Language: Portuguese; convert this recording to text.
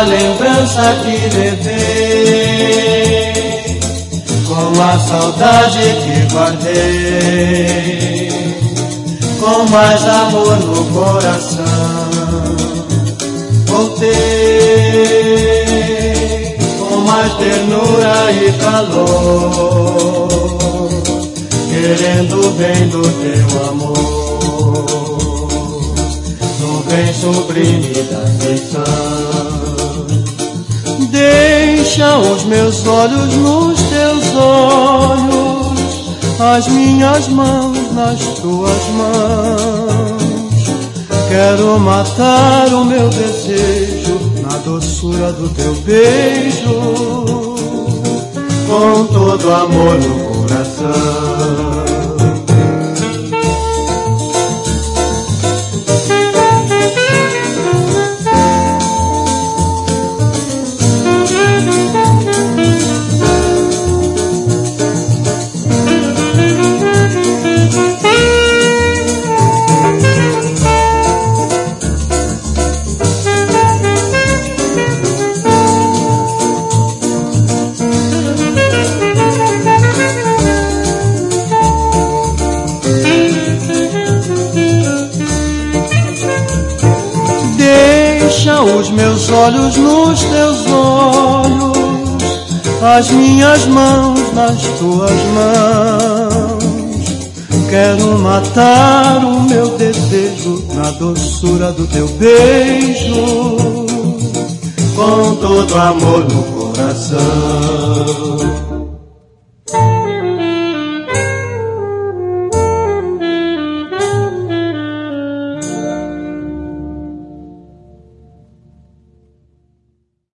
lembrança que levei, com a saudade que guardei, com mais amor no coração. Voltei com mais ternura e calor, querendo o bem do teu amor, no bem sublime da afeição. Deixa os meus olhos nos teus olhos, as minhas mãos nas tuas mãos. Quero matar o meu desejo na doçura do teu beijo, com todo amor no coração. Deixa os meus olhos nos teus olhos, as minhas mãos nas tuas mãos. Quero matar o meu desejo na doçura do teu beijo, com todo amor no coração.